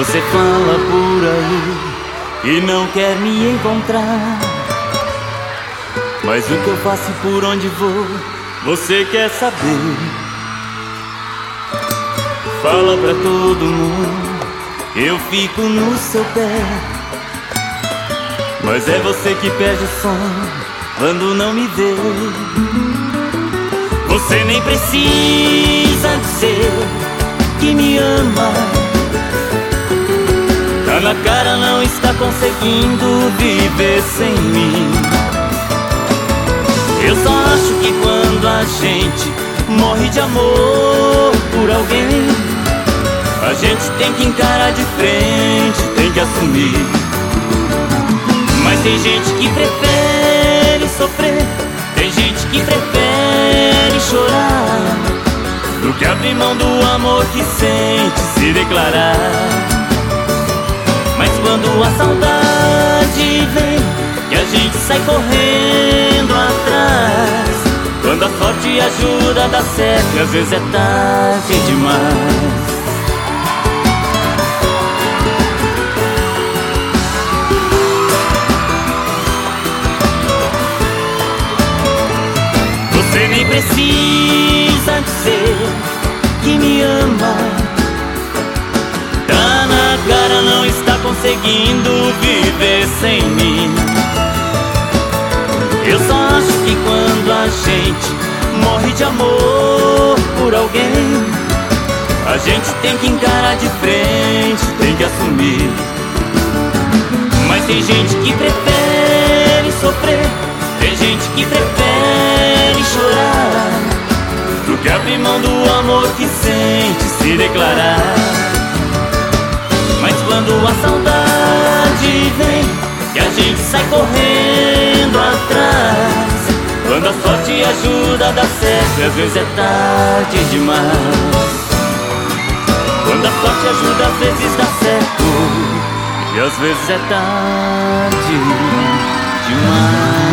Você fala por aí que não quer me encontrar, mas o que eu faço e por onde vou, você quer saber. Fala pra todo mundo que eu fico no seu pé, mas é você que perde o sono quando não me vê. Você nem precisa dizer que me ama, tá na cara, não está conseguindo viver sem mim. Eu só acho que quando a gente morre de amor por alguém, a gente tem que encarar de frente, tem que assumir. Mas tem gente que prefere sofrer, tem gente que prefere chorar, do que abrir mão do amor que sente, se declarar. Mas quando a saudade vem, que a gente sai correndo atrás, quando a sorte ajuda, dá certo, e às vezes é tarde demais. Você nem precisa dizer que me ama, tá na cara, não está conseguindo viver sem mim. Eu só acho que quando a gente morre de amor por alguém, a gente tem que encarar de frente, tem que assumir. Mas tem gente que prefere sofrer, tem gente que prefere chorar, do que abrir mão do amor que sente, se declarar. Mas quando a saudade vem, que a gente sai correndo atrás, quando a sorte ajuda, dá certo, e às vezes é tarde demais. Quando a sorte ajuda, às vezes dá certo, e às vezes é tarde demais.